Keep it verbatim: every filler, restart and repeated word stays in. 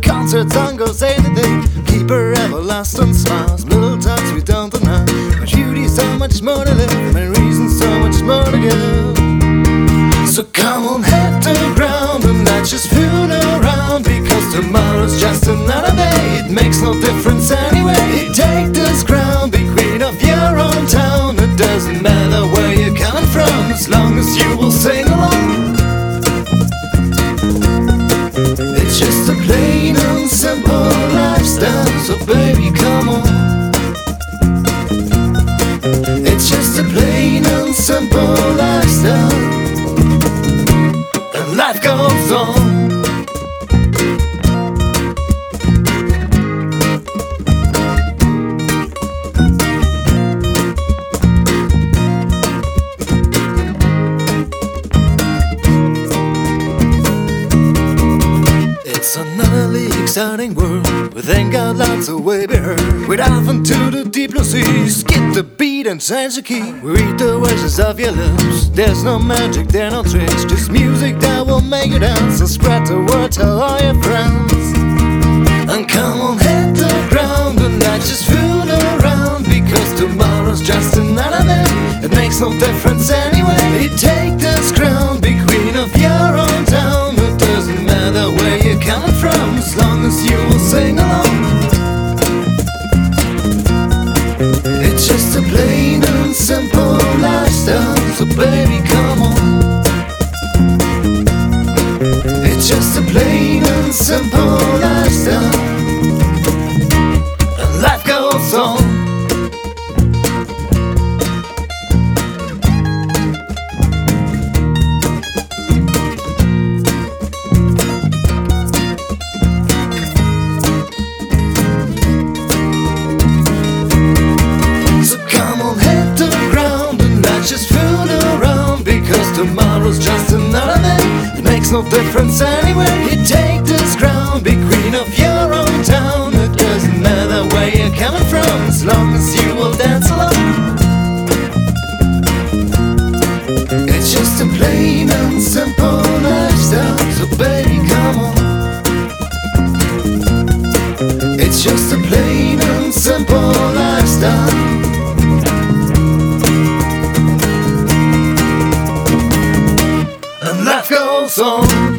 concerts on goes anything. Keep her everlasting smiles. Little times we don't deny. But beauty's so much more to live, and reasons so much more to give. So come on, head to the ground and let's just fool around, because tomorrow's just another day. It makes no difference anyway. You take this crown, be queen of your own town. It doesn't matter where you're coming from, as long as you will sing along. It's just a plain and simple lifestyle, so baby come on. It's just a plain and simple lifestyle, and life goes on. It's another exciting world, we thank God lots of way be heard. We're off into the deep blue sea, skip the beat and change the key. We read the wishes of your lips, there's no magic, there no tricks, just music that will make you dance. So spread the word, tell all your friends, and come on, hit the ground and let's just fool around, because tomorrow's just another day. It makes no difference anyway. You take this crown, be queen of your own town. It doesn't matter where you're coming from, as long as you will sing along. It's just a plain and simple lifestyle, so baby come on. It's just a plain and simple lifestyle, and life goes on. Just fool around, because tomorrow's just another day. It makes no difference anyway. You take this crown, be queen of your own town. It doesn't matter where you're coming from, as long as you will dance along. It's just a plain and simple lifestyle, so baby come on. It's just a plain and simple lifestyle, life goes on.